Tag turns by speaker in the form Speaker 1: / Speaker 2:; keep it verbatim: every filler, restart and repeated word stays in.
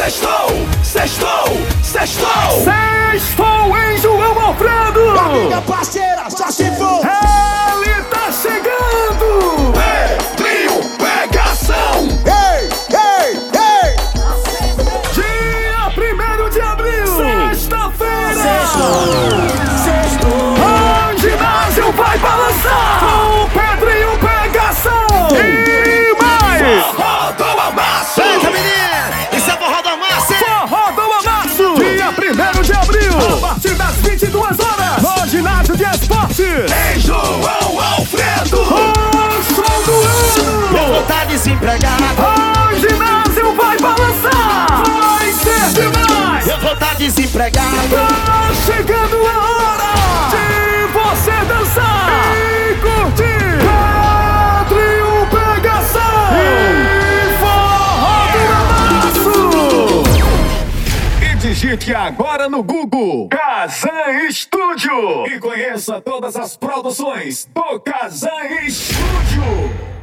Speaker 1: Sextou, sextou, sextou.
Speaker 2: Sextou em João Alfredo.
Speaker 3: Amiga parceira, só se for.
Speaker 2: Ele tá chegando.
Speaker 1: Pedrinho Pegação.
Speaker 3: Ei, ei, ei.
Speaker 2: Dia primeiro de abril. Sexta-feira.
Speaker 3: Sextou.
Speaker 2: O ginásio vai balançar. Com Pedrinho Pegação. E mais.
Speaker 1: Forró do Amasso.
Speaker 3: Eita, menina, isso é forró do amasso, hein?
Speaker 2: Forró do Amasso. Dia primeiro de abril. A partir das vinte e duas horas. No ginásio de esportes.
Speaker 1: Em João Alfredo.
Speaker 2: O som do ano.
Speaker 3: Eu tá desempregado.
Speaker 2: O ginásio vai balançar. Vai ser demais.
Speaker 3: Eu vou tá desempregado.
Speaker 2: Tá chegando a hora de você dançar e curtir. Pedrinho Pegação e Forró do Amasso. E digite agora no Google Kazan Estúdio e conheça todas as produções do Kazan Estúdio.